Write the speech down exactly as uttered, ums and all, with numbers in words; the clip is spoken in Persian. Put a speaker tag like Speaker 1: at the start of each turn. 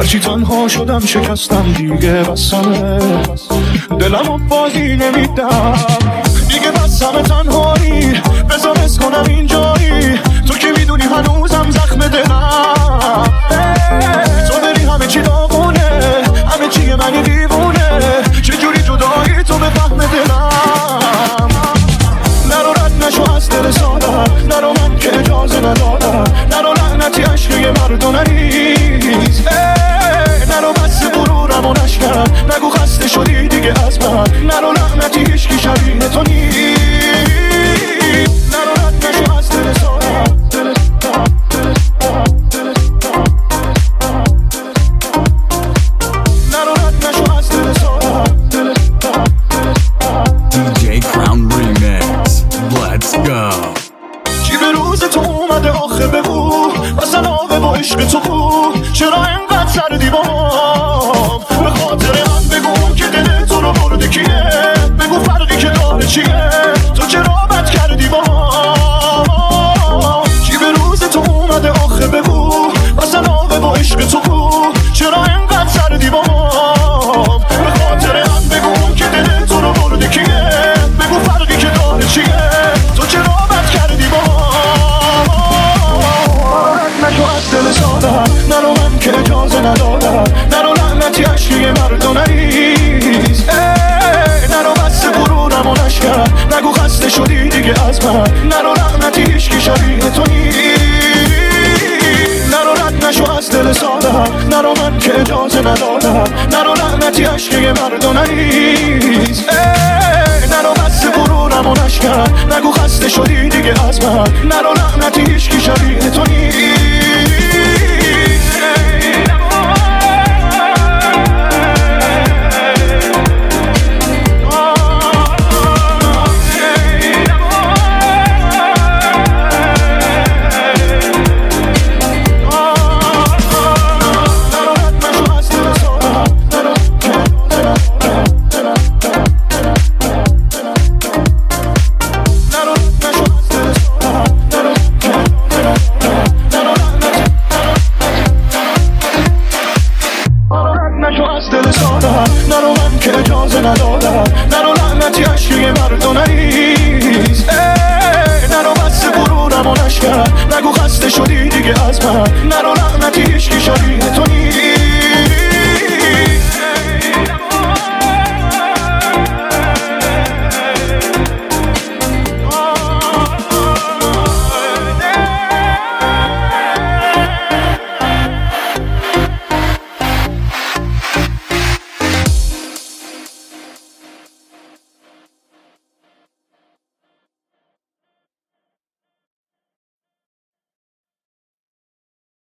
Speaker 1: هرچی تنها شدم شکستم دیگه بسمه، دلمو بازی نمیدم دیگه بسمه تنهایی، بذار حس کنم اینجایی، تو که میدونی هنوزم زخم دلم، تو داری همه چی داغونه، همه چیه منی دیوونه، چجوری جدایی تو به فهم دلم، نرو رد نشو از دل سادم، نرو من که اجازه ندادم، نرو لعنتی عشق یه مردو نریز، نرو بس غرورم و نشکن، نگو خسته شدی دیگه از من، نرو لعنتی هیچکی شبیه تو نیست، نرو رد نشو از دل سادم، نرو رد نشو از دل سادم.
Speaker 2: دی جی Crown Remix. Let's go.
Speaker 1: چی به روز تو اومده آخه بگو، واسه ناوه با عشق تو بود، چرا اینقدر سردی با هم، به خاطر من بگو که دل تو رو برده کیه، بگو فرقی که داره چیه، تو چرا بد کردی با هم، چی به روز تو اومده آخه بگو، واسه ناوه با عشق تو بود، چرا اینقدر سردی با هم، به خاطر من بگو که دل تو رو برده کیه، بگو فرقی که داره چیه، تو چرا بد کردی با نشو از دل سادم، نرو من که اجازه ندادم، نرو لعنتی عشقی مردو نریز، نرو بس غرورم و نشکن، نگو خسته شدی دیگه از من، نرو لعنتی هیچکی شبیه تو نیست، نرو رد نشو از دل سادم، نرو من که اجازه ندادم، نرو لعنتی عشقی مردو نریز، نرو بس غرورم و نشکن، نگو خسته شدی دیگه از من، نرو لعنتی هیچکی شبیه تو نیست. نرو من که اجازه ندادم، نرو لعنتی عشقی مردو نریز، نرو بس غرورم و نشکن، نگو خسته شدی دیگه از من، نرو